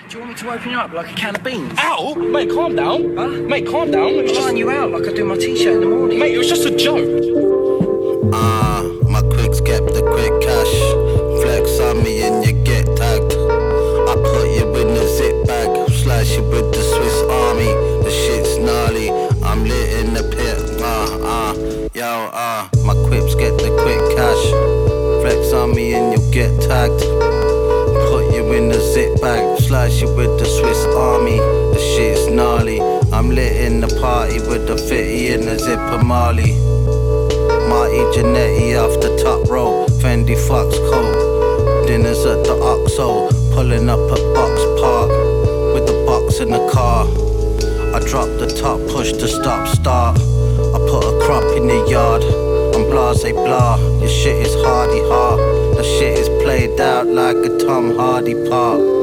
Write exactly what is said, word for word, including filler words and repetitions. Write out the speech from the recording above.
Do you want me to open you up like a can of beans? Ow! Mate, calm down. Huh? Mate, calm down. It was I'll just... line you out like I do my t-shirt in the morning. Mate, it was just a joke. Ah, uh, my quicks get the quick cash. Flex on me and you get tagged. I put you in the zip bag. Slice you with the Swiss Army. The shit's gnarly. I'm lit in the pit. Ah, ah, yo, ah. My quips get the quick cash. Flex on me and you get tagged. Put you in the zip bag. Slice you with the Swiss Army. The shit's gnarly. I'm lit in the party with the fitty in the zipper Marley. Marty Jannetty off the top row. Fendi Fox coat. Dinners at the Oxo. Pulling up at Box Park with the box in the car. I drop the top, push the stop start. I put a crop in the yard. I'm blase blah. Your shit is hardy hard. The shit is played out like a Tom Hardy part.